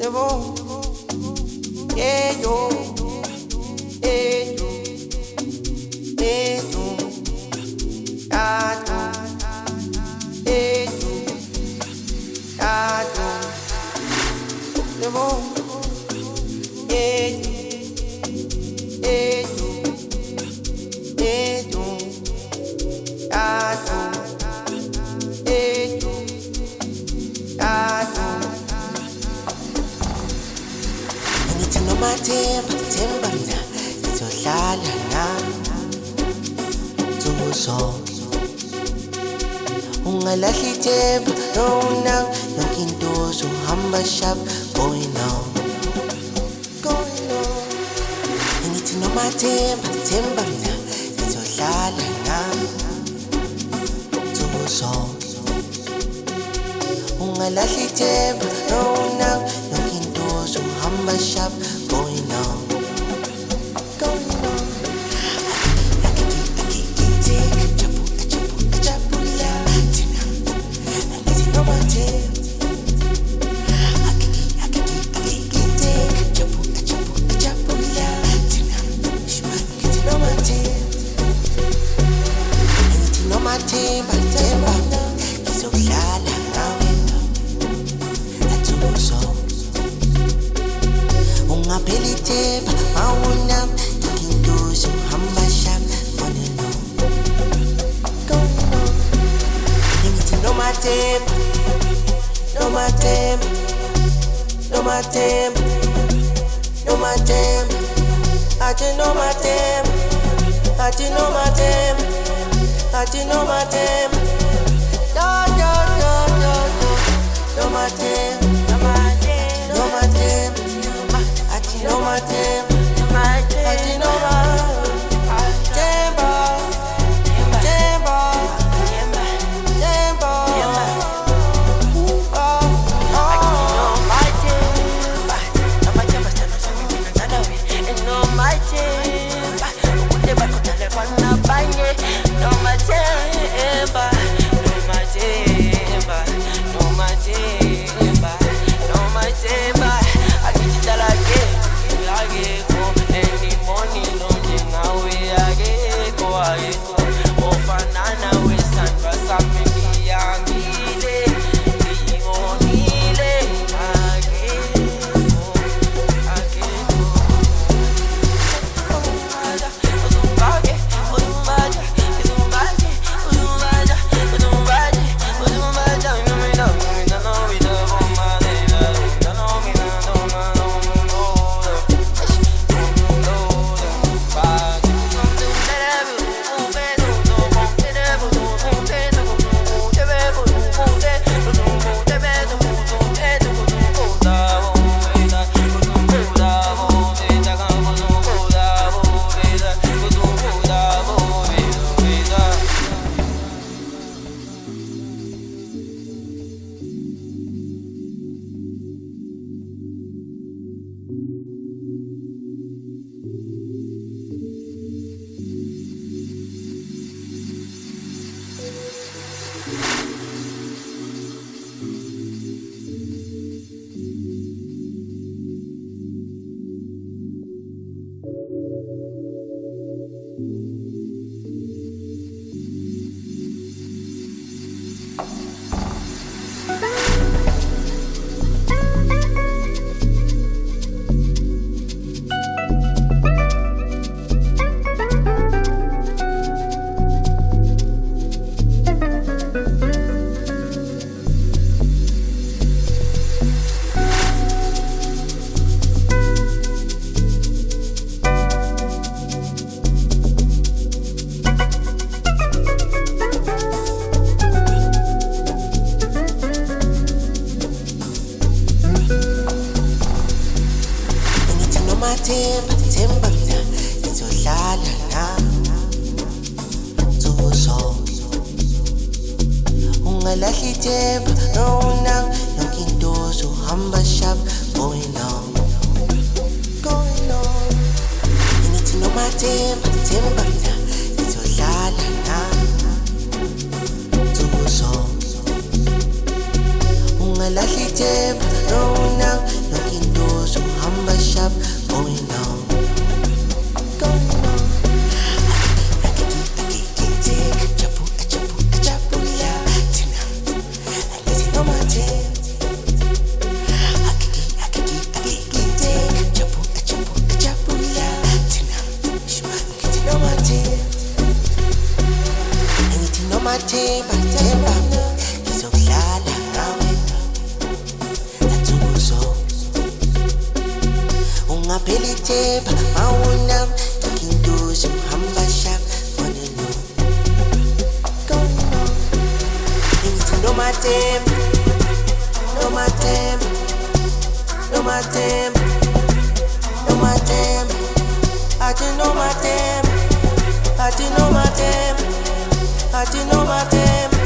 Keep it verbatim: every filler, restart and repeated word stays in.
Yabo, yeah, yo, yeah, yo, yeah, yo, yeah, yo, yeah, yo, yeah, yo, yabo, yeah, yo, yeah, yo, yeah, yo, yeah, yo, yeah, yo, yeah, yo. Noma temba, temba mina, ngizohlala nawe nsuku ungalahli temba, nona yonke into uzohamba sharp, going on, going on. Ngithi noma temba, temba mina, ngizohlala nawe nsuku ungalahli temba, nona yonke into uzohamba sharp, going on, going on. Ungaphelithemba awunami nginduzo hamba shap on and on, going on. Ngithi noma temba, noma temba, noma temba, noma temba, athi noma temba, athi noma temba, athi noma temba, yo yo yo yo yo, noma temba, noma temba. No my temper, I did no my temper, temper, temper. Oh, oh, my temper, no my temper, stand on something another way. And no my temper, put the back on the left on the bang. No my temper, no my temper, no my temper, no my temper. I get it all again. I go any money, no thing away. I go, I go. Oh, banana with Sandra, something young, ile, imo ile. I go, I go. Ozumbada, ozumbade, ozumbada, ozumbade, ozumbada, ozumbade, ozumbada. No me no, me no, no me no, bomba de la, no me no, no no. Temba, temba mina, ngizohlala nawe nsuku ungalahli temba, nona yonke into uzohamba sharp, going on, going on. Ngithi noma temba, temba mina, ngizohlala nawe nsuku ungalahli temba, nona yonke tape, I want them talking to some humble shop. Wanna know, going on. Things to know my team, know my team, know my team, know my team. I didn't know my team, I didn't know my team, I didn't know my team.